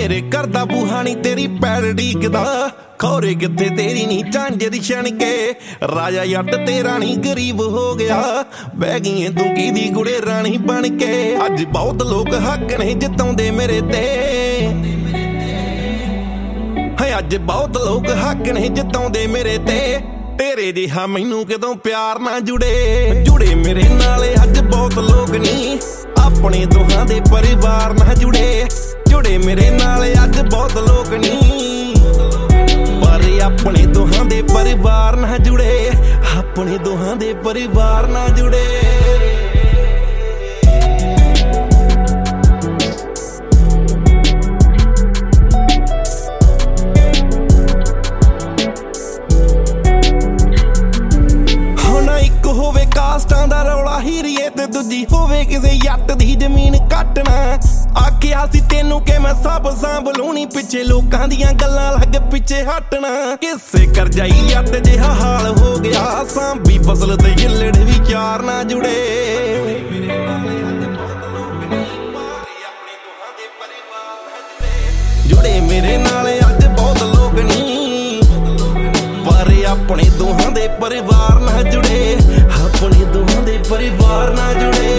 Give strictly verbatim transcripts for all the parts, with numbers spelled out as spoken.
मेरे घर दा बूहा नी तेरी पैर ढीकदा, खौरे किथे तेरी नी झांजे दी छणके। राजा जट तेरा नी गरीब हो गया, बह गई तू कीदी गुड़े रानी बन के। अज बहुत लोग हक ने जिताउंदे मेरे ते, है अज बहुत लोग हक ने जिताउंदे मेरे ते। तेरे जिहा मैनू कदों प्यार ना जुड़े, जुड़े मेरे नाल अज बहुत लोग नी, अपने दोहां दे परिवार ना जुड़े। जुड़े मेरे नाल अज बहुत लोग नी, पर अपने दोहां दे परिवार ना जुड़े, अपने दोहां दे परिवार ना जुड़े। कास्टां दा रौला हीरीए ते दूजी होवे किसे जट दी जमीन कटना। आखिया सी तेनू के मैं सब सांभ लूनी, पिछे लोकां दियां गल्लां लग पिछे हटना। किसे कर जाई जट जिहा हाल हो गया, सांभी फसल ते गिल्लड़ भी चार ना जुड़े। जुड़े मेरे नाल अज बहुत लोग नी, पर अपने दोहां दे परिवार ना जुड़े, अपने दोहां दे परिवार ना जुड़े।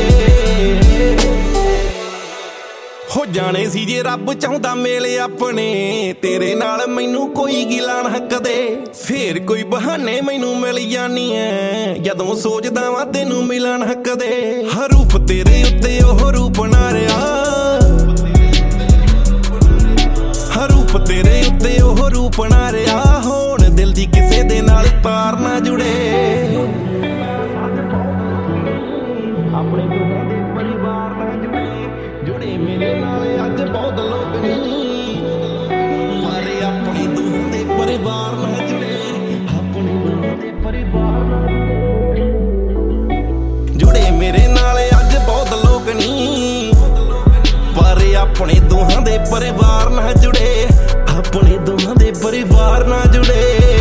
हो जाने सी जे रब चाहुंदा मेले अपने, तेरे नाल मैनू कोई गिला ना कदे। फिर कोई बहाने मैनू मिल जानी है, जदों सोचदा वां तेनू मिला ना कदे। हर रूप तेरे उत्ते ओह रूप ना रहा, हर रूप तेरे उत्ते ओह रूप ना रहा। होण दिल दी किसे दे नाल तार ना जुड़े, अपने दोहां दे परिवार ना जुड़े। जुड़े मेरे नाल अज बहुत लोग नी, पर अपने दोहां दे परिवार ना जुड़े, अपने दोहां दे परिवार ना जुड़े। जुड़े मेरे नाल अज बहुत लोग नी, पर अपने दोहां दे परिवार ना जुड़े, अपने दोहां दे परिवार ना जुड़े।